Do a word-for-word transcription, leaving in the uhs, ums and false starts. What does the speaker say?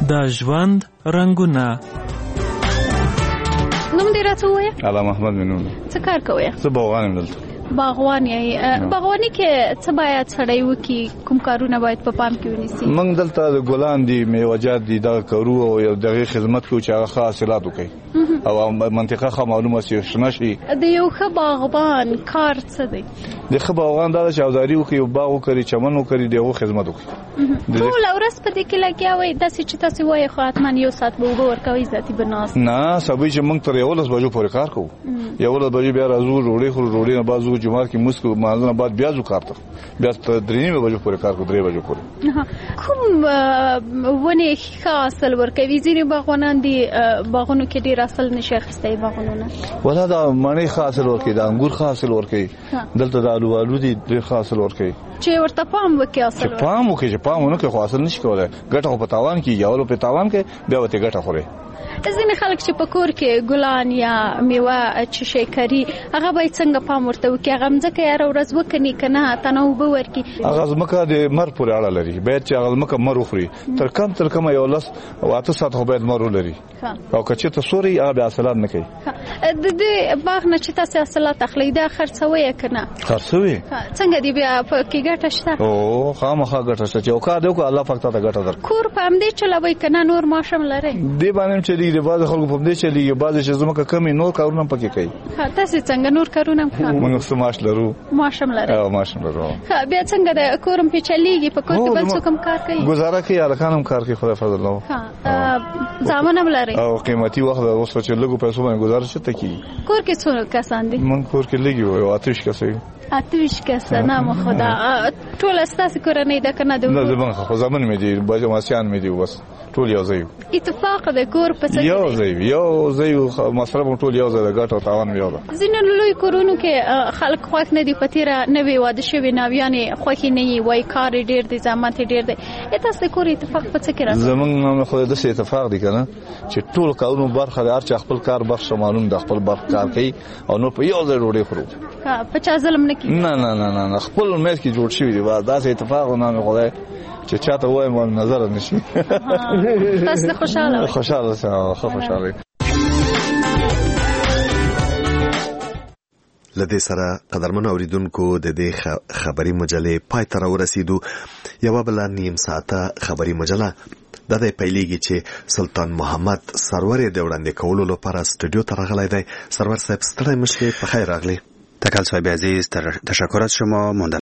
د ژوند رنګونه. نوم دې راته ووایه. علامه محمد مینون. څه کار کوې؟ زه باغوان یم دلته. باغوان یې. باغواني کې څه باید سړی وکړي؟ کوم کارونه باید په پام کې ونیسي؟ موږ دلته د ګلان دي، میوه‌جات دي، دغه کارو او یو دغه خدمت کوو چې هغه ښه حاصلات وکړي او منطقه ښه معلومه شي، شنه شي. د یو ښه باغبان کار څه دی؟ د ښه باغوان دا چې اوزاري وکړي، یو باغ وکړي، چمن وکړي، دغه خدمت وکړي. ټوله ورځ په دې کې لګیا وئ؟ داسې چې تاسې وایئ خو حتما یو ساعت به اوبه ورکوئ، ذاتي به ناست؟ نه، سبا چې موږ تر یولس بجو پورې کار کوو. یولس بجې بیا راځو، ډوډۍ خورو، ډوډۍ نه بعد ځو جومات کې لمونځ کوو، لمانځه نه بعد بیا ځو کار ته، بیا تر درې نیمې بجو پورې کار کوو، درې بجو پورې. کوم ونې ښه حاصل ورکوي؟ ځینې باغوانان دي باغونو کې ډېر حاصل نشي اخیستی باغونو نه. ولا دا مڼې ښه حاصل ورکوي، د انګور ښه حاصل ورکوي، دلته د الو الو دي ډېر ښه حاصل ورکوي. چې ورته پام وکړي حاصل چې پام وکړي، چې پام ونه کړي خو حاصل نشي کولی. ګټه خو په تاوان کېږي، اول په تاوان کې بیا به ترې ګټه خورې. ځینې خلک چې په کور کې ګلان یا میوه چې شی کري، هغه باید څنګه پام ورته وکړي؟ هغه ځمکه یې هره ورځ وکني که نه تنه اوبه ورکړي؟ هغه ځمکه د مر پورې اړه لري، باید چې هغه ځمکه مر وخوري، تر کم تر کمه یو لس او اته ساعته خو باید مر ولري. او که چېرته سوري هغه بیا حاصلات نه کوي. د دې باغ نه چې تاسې حاصلات اخلئ دا خرڅوئ که نه؟ خرڅوي. څنګه دی بیا په کې ګټه شته؟ او خامخا ګټه شته، چې یو کار دی وکړو الله پاک ته ګټه درکړي. کور په همدې چلوئ که نه نور معاش هم لرئ؟ دې باندې هم چلېږي، بعضې خلکو په همدې چلېږي، بعضې چې ځمکه کمې نور کارونه هم پکې کوي. تاسې څنګه نور کارونه هم کوئ؟ موږ څه معاش لرو. معاش هم لرئ؟ او معاش هم لرو. بیا څنګه د کور هم پې چلېږي؟ په کور کې بل څوک هم کار کوي؟ ګزاره کوي، هلکان هم کار کوي، خدای فضل لرو. زامن هم لرئ؟ او قیمتي وخت ده اوس چې لږو پیسو باندې ګزاره چېرته کېږي؟ کور کې څو کسان دي؟ موږ کور کې لږ یو اته ویشت کسه یو. اته ویشت کسه؟ نه خدا ټوله ستاسې کورنۍ ده که نه؟ نه زموږ خو زامن مې دي، بچیان مې دي، بس ټول یو ځای یو. اتفاق د کور په څه یو ځای یو ځای مصرف هم ټول یو ځای د ګټه او تاوان یو ده. ځینې لوی کورونو کې خلک خوښ نه دي، په تېره نوې واده شوي ناویانې خوښې نه وي، وایي کار یې ډېر دی، زحمت یې ډېر دی. تاسو د کور اتفاق په څه کې راځي؟ زموږ خو داسې اتفاق دی که نه چې ټول کارونو برخه د هر چا خپل کار برخه معلوم ده، خپل برخه کار کوي او نور په یو ځای ډوډۍ خورو. په چا ظلم نه کېږي؟ نه نه نه نه خپل میز کې جوړ شوي دي، داسې اتفاق نه خدای چې چاته وایم نظر نشي. تاسو خوشاله؟ خوشاله شه، خو خوشاله. لدې سره قدرمنو اوریدونکو د دې خبري مجلې پای ته راورسېدو. یوه بله نیم ساعته خبري مجله دا د پیلېږي چې سلطان محمد سرور یې د وړاندې کولو لپاره سټوډیو ته راغلی دی. سرور صاحب ستړی مشې، په خیر راغلی. تکل صاحب عزیز، تشکر از شما.